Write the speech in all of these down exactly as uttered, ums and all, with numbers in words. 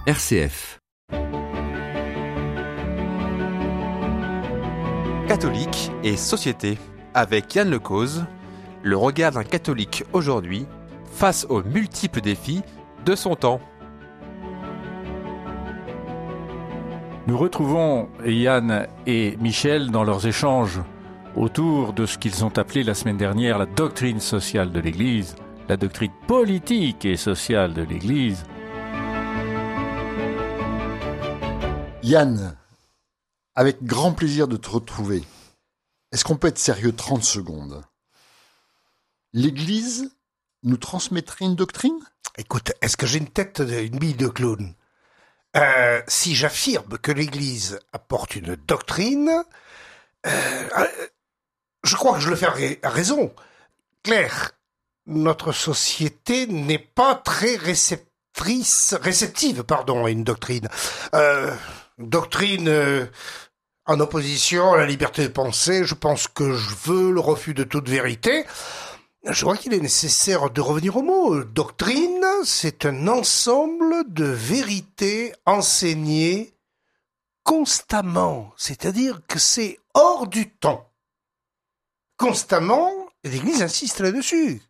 R C F. Catholique et société, avec Yann Lecause, le regard d'un catholique aujourd'hui face aux multiples défis de son temps. Nous retrouvons Yann et Michel dans leurs échanges autour de ce qu'ils ont appelé la semaine dernière la doctrine sociale de l'Église, la doctrine politique et sociale de l'Église. Yann, avec grand plaisir de te retrouver. Est-ce qu'on peut être sérieux trente secondes ? L'Église nous transmettrait une doctrine ? Écoute, est-ce que j'ai une tête, une bille de clown ? euh, Si j'affirme que l'Église apporte une doctrine, euh, je crois que je le fais à raison. Claire, notre société n'est pas très réceptrice, réceptive, pardon, à une doctrine. Euh, doctrine euh, en opposition à la liberté de penser, je pense que je veux le refus de toute vérité. Je crois qu'il est nécessaire de revenir au mot. Doctrine, c'est un ensemble de vérités enseignées constamment, c'est-à-dire que c'est hors du temps. Constamment, l'Église insiste là-dessus.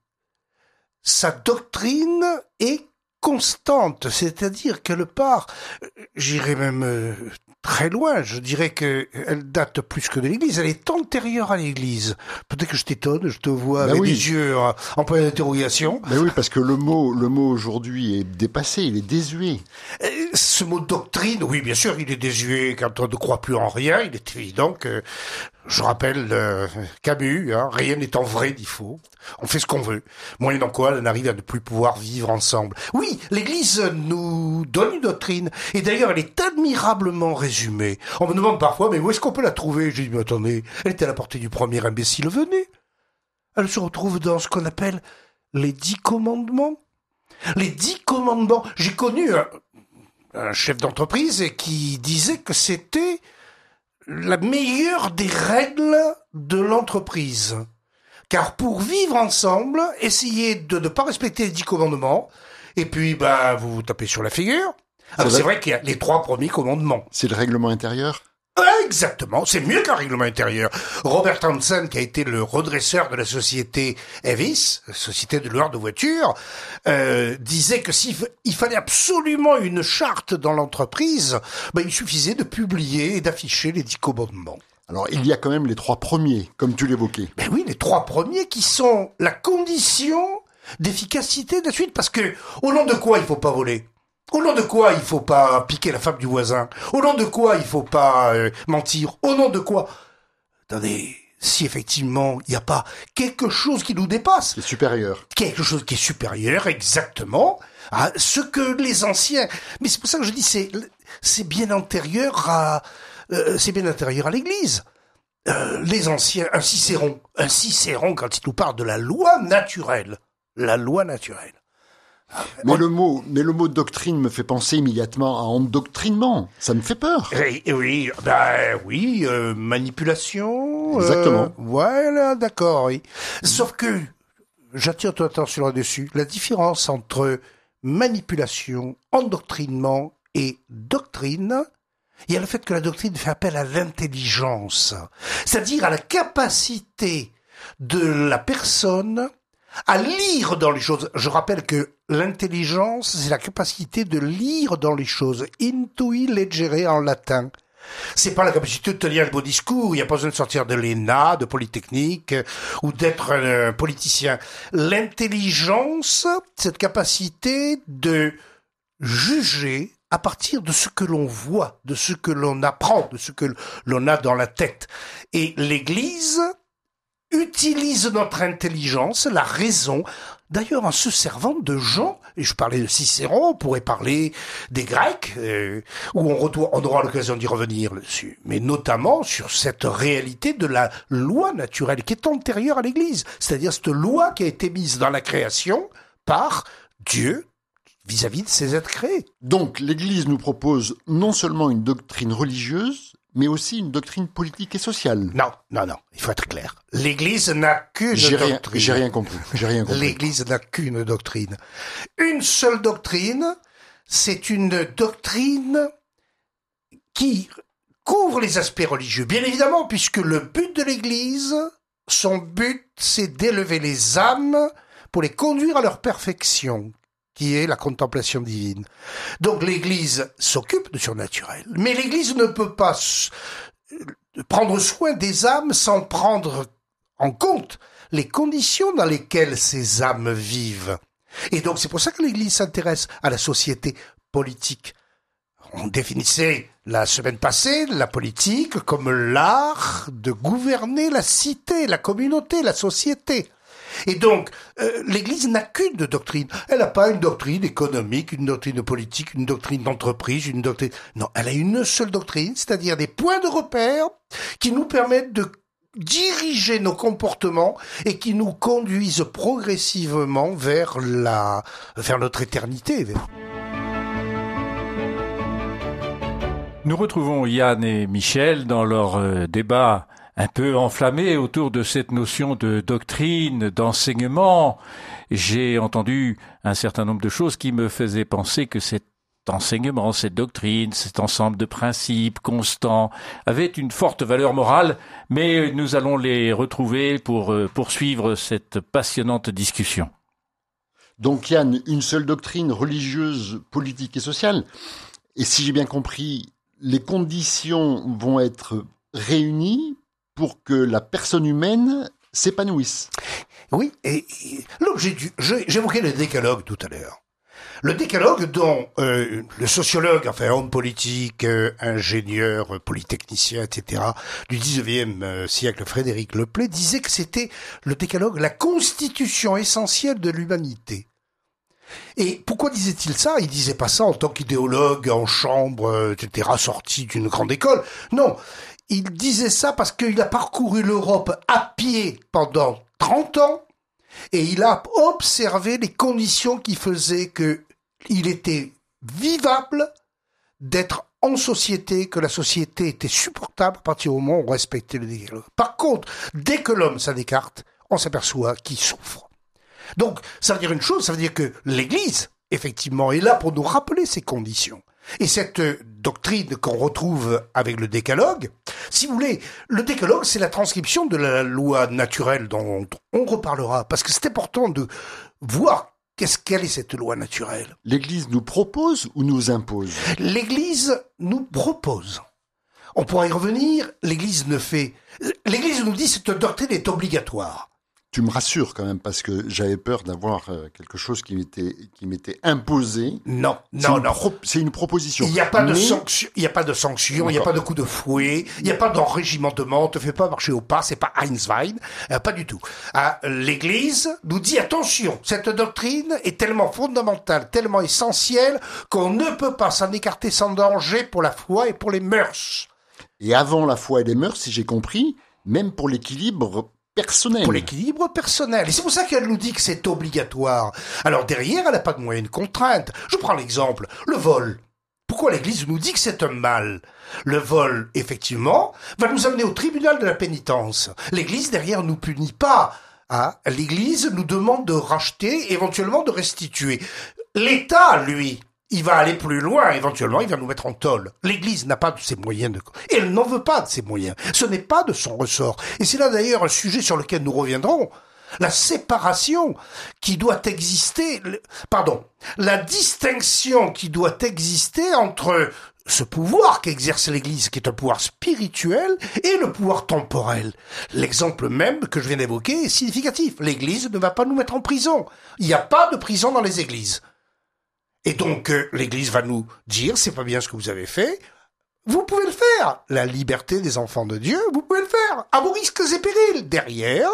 Sa doctrine est constante, c'est-à-dire qu'elle part, j'irais même euh, très loin, je dirais qu'elle date plus que de l'Église, elle est antérieure à l'Église. Peut-être que je t'étonne, je te vois ben avec oui. des yeux en, en point d'interrogation. Ben oui, parce que le mot, le mot aujourd'hui est dépassé, il est désuet. Euh, ce mot doctrine, oui, bien sûr, il est désuet quand on ne croit plus en rien, il est évident que, je rappelle euh, Camus, hein, rien n'étant vrai dit faux. On fait ce qu'on veut, moyennant quoi on arrive à ne plus pouvoir vivre ensemble. Oui, l'Église nous donne une doctrine, et d'ailleurs elle est admirablement résumée. On me demande parfois, mais où est-ce qu'on peut la trouver ? Je dis, mais attendez, elle était à la portée du premier imbécile venu. Elle se retrouve dans ce qu'on appelle les dix commandements. Les dix commandements, j'ai connu un, un chef d'entreprise qui disait que c'était la meilleure des règles de l'entreprise. Car pour vivre ensemble, essayez de ne pas respecter les dix commandements, et puis bah vous vous tapez sur la figure. Alors c'est, c'est vrai qu'il y a les trois premiers commandements. C'est le règlement intérieur ? Exactement, c'est mieux qu'un règlement intérieur. Robert Townsend, qui a été le redresseur de la société Evis, la société de loueurs de voitures, euh, disait que s'il il fallait absolument une charte dans l'entreprise, ben, il suffisait de publier et d'afficher les dix commandements. Alors, il y a quand même les trois premiers, comme tu l'évoquais. Ben oui, les trois premiers qui sont la condition d'efficacité de la suite, parce que au nom de quoi il faut pas voler ? Au nom de quoi il faut pas piquer la femme du voisin ? Au nom de quoi il faut pas euh, mentir ? Au nom de quoi ? Attendez, si effectivement il n'y a pas quelque chose qui nous dépasse, c'est supérieur, quelque chose qui est supérieur, exactement, à ce que les anciens. Mais c'est pour ça que je dis c'est c'est bien antérieur à euh, c'est bien antérieur à l'Église. Euh, les anciens, un Cicéron, un Cicéron quand il nous parle de la loi naturelle, la loi naturelle. Mais, on... le mot, mais le mot doctrine me fait penser immédiatement à endoctrinement. Ça me fait peur. Oui, oui, ben oui, euh, manipulation. Exactement. Euh, voilà, d'accord, oui. Sauf que, j'attire ton attention là-dessus, la différence entre manipulation, endoctrinement et doctrine, il y a le fait que la doctrine fait appel à l'intelligence, c'est-à-dire à la capacité de la personne à lire dans les choses. Je rappelle que l'intelligence, c'est la capacité de lire dans les choses. Intui legere en latin. C'est pas la capacité de tenir le beau discours. Il n'y a pas besoin de sortir de l'E N A, de Polytechnique, ou d'être un politicien. L'intelligence, cette capacité de juger à partir de ce que l'on voit, de ce que l'on apprend, de ce que l'on a dans la tête. Et l'Église utilise notre intelligence, la raison, d'ailleurs en se servant de gens, et je parlais de Cicéron, on pourrait parler des Grecs, euh, où on, retourne, on aura l'occasion d'y revenir dessus, mais notamment sur cette réalité de la loi naturelle qui est antérieure à l'Église, c'est-à-dire cette loi qui a été mise dans la création par Dieu vis-à-vis de ses êtres créés. Donc l'Église nous propose non seulement une doctrine religieuse, mais aussi une doctrine politique et sociale. Non, non, non, il faut être clair. L'Église n'a qu'une j'ai rien, doctrine. J'ai rien compris, j'ai rien compris. L'Église n'a qu'une doctrine. Une seule doctrine, c'est une doctrine qui couvre les aspects religieux, bien évidemment, puisque le but de l'Église, son but, c'est d'élever les âmes pour les conduire à leur perfection, qui est la contemplation divine. Donc l'Église s'occupe du surnaturel, mais l'Église ne peut pas prendre soin des âmes sans prendre en compte les conditions dans lesquelles ces âmes vivent. Et donc c'est pour ça que l'Église s'intéresse à la société politique. On définissait la semaine passée la politique comme l'art de gouverner la cité, la communauté, la société. Et donc, euh, l'Église n'a qu'une doctrine. Elle n'a pas une doctrine économique, une doctrine politique, une doctrine d'entreprise, une doctrine... Non, elle a une seule doctrine, c'est-à-dire des points de repère qui nous permettent de diriger nos comportements et qui nous conduisent progressivement vers la, vers notre éternité. Nous retrouvons Yann et Michel dans leur euh, débat un peu enflammé autour de cette notion de doctrine, d'enseignement. J'ai entendu un certain nombre de choses qui me faisaient penser que cet enseignement, cette doctrine, cet ensemble de principes constants avait une forte valeur morale, mais nous allons les retrouver pour euh, poursuivre cette passionnante discussion. Donc Yann, une seule doctrine religieuse, politique et sociale. Et si j'ai bien compris, les conditions vont être réunies pour que la personne humaine s'épanouisse. Oui, et, et l'objet du... J'évoquais le décalogue tout à l'heure. Le décalogue dont euh, le sociologue, enfin homme politique, euh, ingénieur, euh, polytechnicien, et cetera, du dix-neuvième euh, siècle, Frédéric Leplay, disait que c'était le décalogue, la constitution essentielle de l'humanité. Et pourquoi disait-il ça? Il disait pas ça en tant qu'idéologue en chambre, euh, et cetera, sorti d'une grande école. Non, il disait ça parce qu'il a parcouru l'Europe à pied pendant trente ans et il a observé les conditions qui faisaient que il était vivable d'être en société, que la société était supportable à partir du moment où on respectait le décalogue. Par contre, dès que l'homme s'en écarte, on s'aperçoit qu'il souffre. Donc, ça veut dire une chose, ça veut dire que l'Église, effectivement, est là pour nous rappeler ces conditions. Et cette doctrine qu'on retrouve avec le décalogue, si vous voulez, le décalogue, c'est la transcription de la loi naturelle dont on reparlera, parce que c'est important de voir qu'est-ce qu'elle est cette loi naturelle. L'Église nous propose ou nous impose? L'Église nous propose. On pourrait y revenir, l'Église ne fait... L'Église nous dit que cette doctrine est obligatoire. Tu me rassures quand même, parce que j'avais peur d'avoir quelque chose qui m'était qui m'était imposé. Non, non, non. Pro- c'est une proposition. Il n'y a pas Mais... de sanction, il n'y a pas de sanction, il n'y a pas de coup de fouet, il n'y a pas d'enrégimentement, on te fait pas marcher au pas, c'est pas Heinzwein, euh, pas du tout. Ah, l'Église nous dit attention, cette doctrine est tellement fondamentale, tellement essentielle, qu'on ne peut pas s'en écarter sans danger pour la foi et pour les mœurs. Et avant la foi et les mœurs, si j'ai compris, même pour l'équilibre personnel. Pour l'équilibre personnel. Et c'est pour ça qu'elle nous dit que c'est obligatoire. Alors derrière, elle n'a pas de moyens de contrainte. Je prends l'exemple, le vol. Pourquoi l'Église nous dit que c'est un mal? Le vol, effectivement, va nous amener au tribunal de la pénitence. L'Église, derrière, nous punit pas. Ah, l'Église nous demande de racheter, éventuellement de restituer. L'État, lui, il va aller plus loin, éventuellement, il va nous mettre en tôle. L'Église n'a pas de ses moyens de... Et elle n'en veut pas de ses moyens. Ce n'est pas de son ressort. Et c'est là d'ailleurs un sujet sur lequel nous reviendrons. La séparation qui doit exister... Pardon. La distinction qui doit exister entre ce pouvoir qu'exerce l'Église, qui est un pouvoir spirituel, et le pouvoir temporel. L'exemple même que je viens d'évoquer est significatif. L'Église ne va pas nous mettre en prison. Il n'y a pas de prison dans les églises. Et donc, euh, l'Église va nous dire, c'est pas bien ce que vous avez fait, vous pouvez le faire. La liberté des enfants de Dieu, vous pouvez le faire, à vos risques et périls. Derrière,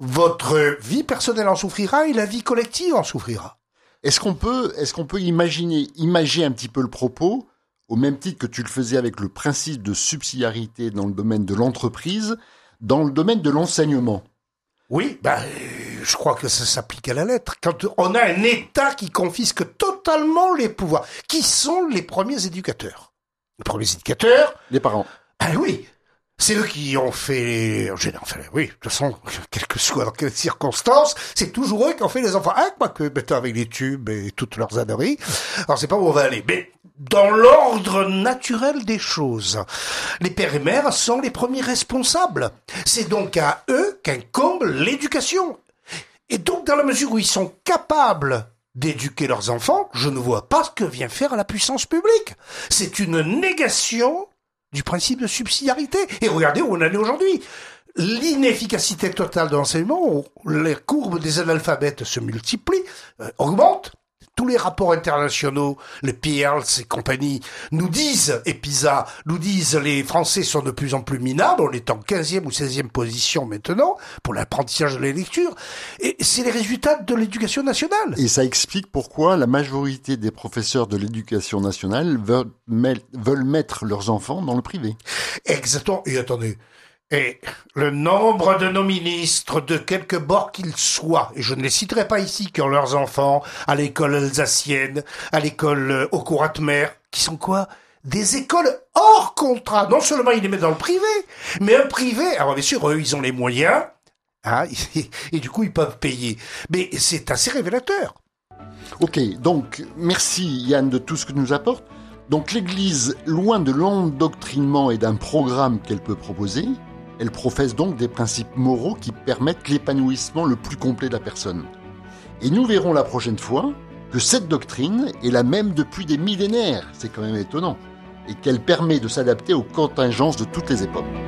votre vie personnelle en souffrira et la vie collective en souffrira. Est-ce qu'on peut, est-ce qu'on peut imaginer, imaginer un petit peu le propos, au même titre que tu le faisais avec le principe de subsidiarité dans le domaine de l'entreprise, dans le domaine de l'enseignement? Oui, ben, je crois que ça s'applique à la lettre. Quand on a un État qui confisque totalement les pouvoirs, qui sont les premiers éducateurs? Les premiers éducateurs? Les parents. Ah oui. C'est eux qui ont fait, en général, enfin, oui, de toute façon, quelles que soient dans quelles circonstances, c'est toujours eux qui ont fait les enfants. Ah, quoique, maintenant, avec les tubes et toutes leurs âneries. Alors, c'est pas où on va aller. Mais, dans l'ordre naturel des choses, les pères et mères sont les premiers responsables. C'est donc à eux qu'incombe l'éducation. Et donc, dans la mesure où ils sont capables d'éduquer leurs enfants, je ne vois pas ce que vient faire la puissance publique. C'est une négation du principe de subsidiarité. Et regardez où on en est aujourd'hui. L'inefficacité totale de l'enseignement, les courbes des analphabètes se multiplient, euh, augmentent. Tous les rapports internationaux, les Pearls et compagnie, nous disent, et PISA, nous disent les Français sont de plus en plus minables, on est en quinzième ou seizième position maintenant, pour l'apprentissage de la lecture, et c'est les résultats de l'éducation nationale. Et ça explique pourquoi la majorité des professeurs de l'éducation nationale veulent, veulent mettre leurs enfants dans le privé. Exactement, et attendez, et le nombre de nos ministres, de quelque bord qu'ils soient, et je ne les citerai pas ici, qui ont leurs enfants à l'école alsacienne, à l'école au Courrat-Mer, qui sont quoi? Des écoles hors contrat. Non seulement ils les mettent dans le privé, mais un privé, alors bien sûr, eux, ils ont les moyens, hein, et, et du coup, ils peuvent payer. Mais c'est assez révélateur. Ok, donc, merci Yann de tout ce que tu nous apportes. Donc l'Église, loin de l'endoctrinement et d'un programme qu'elle peut proposer, elle professe donc des principes moraux qui permettent l'épanouissement le plus complet de la personne. Et nous verrons la prochaine fois que cette doctrine est la même depuis des millénaires, c'est quand même étonnant, et qu'elle permet de s'adapter aux contingences de toutes les époques.